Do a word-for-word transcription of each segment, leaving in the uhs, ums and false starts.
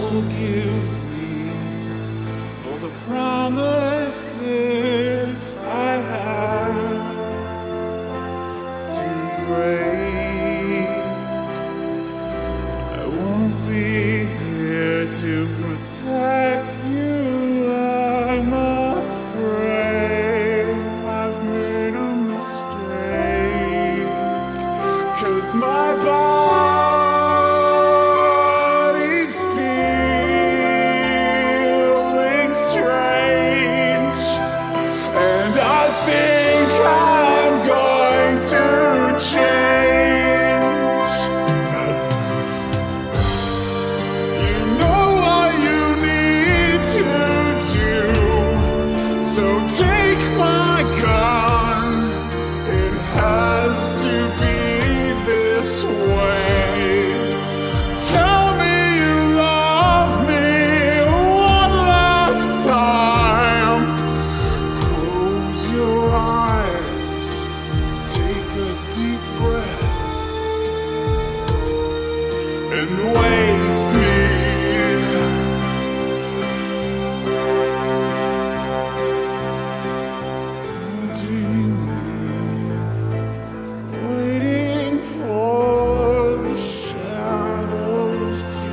forgive me for the promises I had to break. I won't be here to protect you. I'm afraid I've made a mistake, 'cause my body's feeling strange, and I think I'm going to change. You know what you need to do, so take my gun. It has to be this way. Tell me you love me one last time. Close your eyes, take a deep breath, and waste me. Holding me, waiting for the shadows to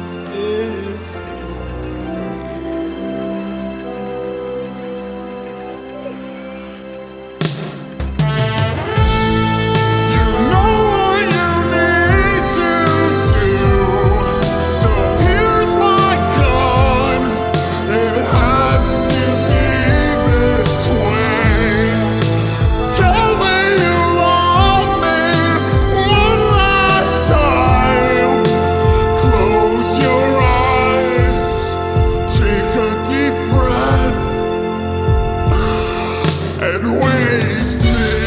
You know what you need to do, so here's my gun. It has to be this way. Tell me you love me one last time. Close your eyes, take a deep breath, and waste me.